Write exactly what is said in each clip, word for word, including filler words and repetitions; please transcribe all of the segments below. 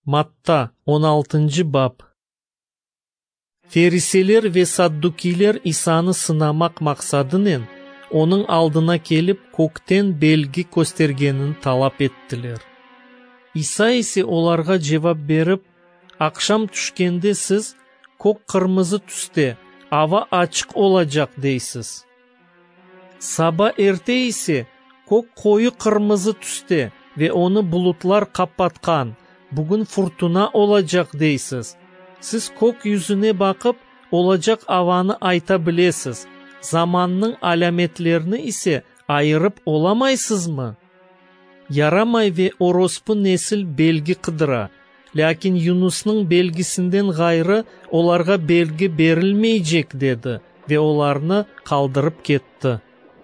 Matta он алтынчы бап. Ферисейлер ве саддукилер Исаны сынамак максадынен оның алдына келіп көктен белги көстергенін талап еттілер. Иса есе оларға жевап беріп, ақшам түшкенде сіз көк қырмызы түсте, ава ачық олажақ дейсіз. Саба ерте есе көк қойы қырмызы түсте ве оны бұлытлар қаппатқан, бүгін фуртуна олажақ дейсіз. Сіз көк yüzüne бақып, олажақ аваны айта білесіз. Заманның аламетлеріні ise айырып оламайсыз мы? Ярамай ве ороспы несіл белги қыдыра. Ләкин Юнусның белгісінден ғайры оларға белги берілмейжек деді ве оларны қалдырып кетті.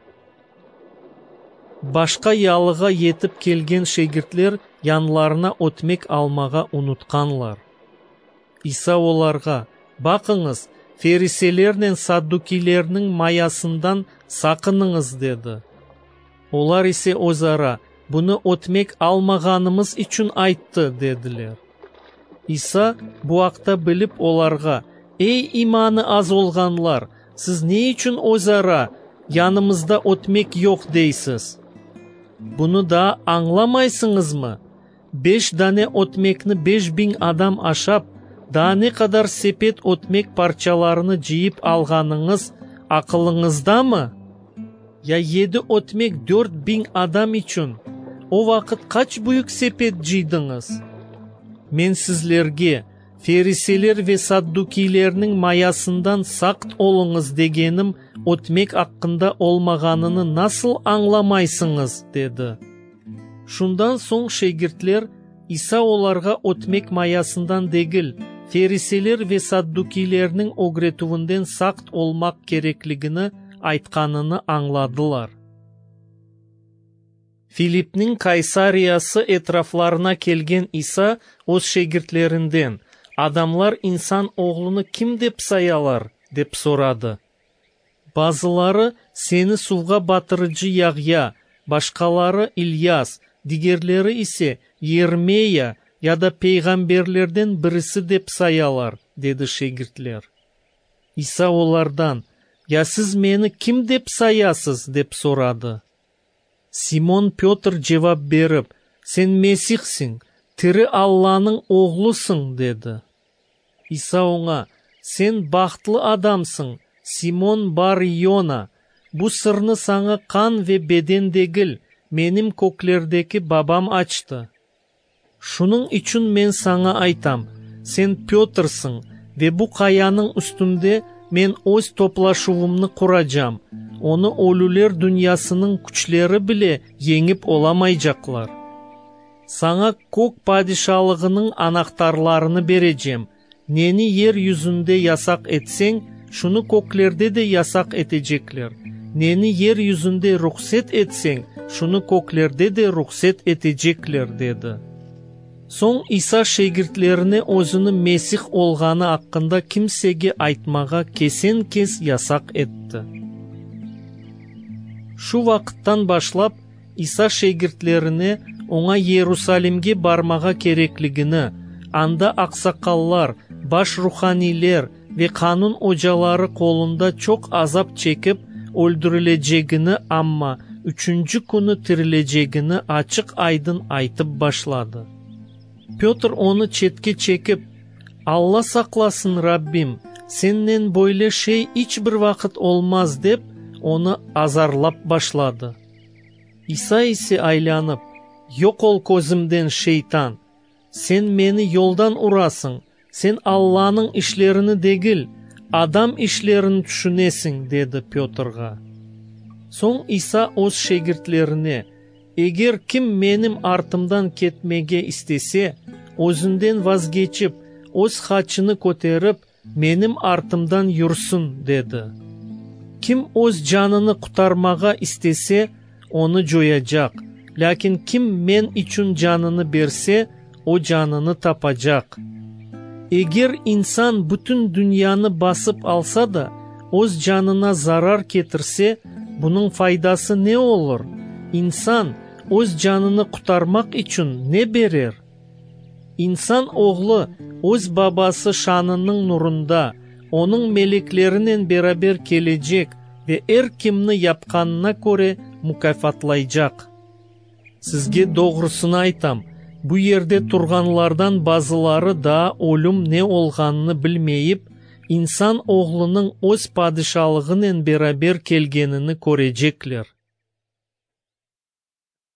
Башқа ялыға етіп келген шегіртлер янларына өтмек алмаға ұнытқанлар. Иса оларға, бақыңыз, ферисейлернен саддукилерінің маясындан сақыныңыз деді. Олар ise өзара, бұны өтмек алмағанымыз үшін айтты деділер. Иса бұақта біліп оларға, ей иманы аз олғанлар, сіз не үшін өзара, янымызда өтмек жоқ дейсіз? Бұны да аңламайсыңыз мы? Беш дане өтмекні беш бин адам ашап, да не қадар сепет өтмек парчаларыны жиып алғаныңыз ақылыңызда мы? Я еді өтмек дөрт бин адам үшін, о вақыт қач бұйық сепет жидыңыз? Мен сізлерге, ферисейлер ве саддукилерінің маясындан сақт олыңыз дегенім өтмек аққында олмағаныны насыл аңламайсыңыз, деді. Шундан соң шегіртлер Иса оларға өтмек маясындан дегіл, ферисейлер ве саддукилерінің огретуынден сақт олмақ кереклігіні айтқаныны аңладылар. Филипптің Кайсариясы етрафларына келген Иса өз шегіртлерінден, адамлар инсан оғлыны кім деп саялар, деп сорады. Базылары сені суға батырыжы Яғия, башқалары Ильяс, дигерлері ise Ермея, яда пейғамберлерден бірісі деп саялар, деді шегіртлер. Иса олардан, я сіз мені кім деп саясыз, деп сорады. Симон Петр жевап беріп, сен Месихсің, тірі Алланың оғлысың, деді. Иса оңа, сен бақытлы адамсың, Симон бар Йона, бұ сырны саңа қан ве беден дегіл, менім көклердекі бабам açtı. Шуның üçün мен саңа айтам, сен Петрсың, ве бұ қаяның үстінде мен өз топлашуымны құрачам, оны өлілер дүниясының күчлері біле еңіп оламайжақлар. Саңа көк падишалығының анақтарларыны бережем, нені ер yüzünde ясақ етсең, шуны көклерде де ясақ етежеклер. Нені ер yüzünde рұқсет етсең, шуны көклерде де рұқсет етежеклер, деді. Соң Иса шегіртлеріне өзіні Месих олғаны аққында кімсеге айтмаға кесен кес ясақ етті. Шу вақыттан башлап, Иса шегіртлеріне оңа Иерусалимге бармаға кереклігіні, анда ақсақаллар, баш руханилер ве қанун ожалары қолында чоқ азап чекіп, өлдірілежегіні, амма üçüncü күні тірілежегіні açık айдын айтып башлады. Петр оны четке чекіп, Алла сақласын, Раббим, сеннен бойле шей іч бір вақыт олмаз деп, оны азарлап башлады. Иса ise айланып, yok ol көзімден шейтан, сен мені yoldan урасың, сен Алланың ішлеріні дегіл, адам ішлерін түшінесің, деді Петрға. Соң Иса өз шегіртлеріне, егер кім менім артымдан кетмеге істесе, өзінден вазгечіп, өз хачыны көтеріп, менім артымдан юрсын, деді. Кім өз жаныны құтармаға істесе, оны жояжақ, ләкин кім мен үшін жаныны берсе, о жаныны тапажақ. Егер инсан бүтін дүнияны басып алса да, өз жанына зарар кетірсе, бұның файдасы не olur? İnsan öz canını kurtarmak için ne verir? İnsan oğlu öz babası şanının nurunda, onun meleklerinden beraber gelecek ve her kimni yapkanına göre mükafatlayacak. Sizge doğrusunu aytam, bu yerde turganlardan bazıları da ölüm ne olganını bilmeyip, insan oğlunun öz padişalığının beraber gelgenini görecekler.